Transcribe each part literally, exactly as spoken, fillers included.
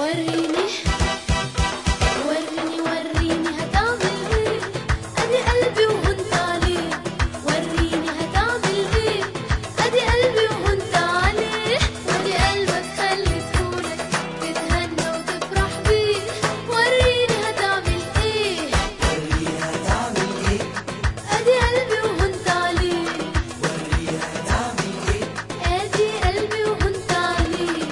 وريني وريني وريني هتعمل ايه، ادي قلبي وهنت عليه. وريني هتعمل ايه، ادي قلبي وهنت عليه. ودي قلبك خليتهولك تتهنى وتفرح بيه. وريني هتعمل ايه، وريني هتعمل ايه، ادي قلبي وهنت عليه. وريني هتعمل ايه، ادي قلبي وهنت عليه.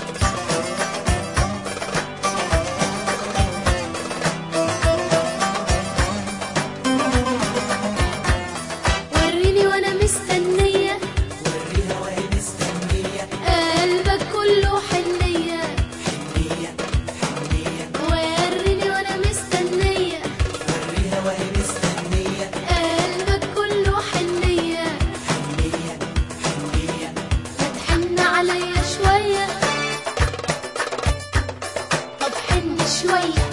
وريني وانا مستنية، وريها وهي مستنية، قلبك كله حنية. حنية حنية، وريني وانا مستنية، وريها وهي مستنية، قلبك كله حنية. حنية حنية، ما تحن عليا شوية، طب حن شوية.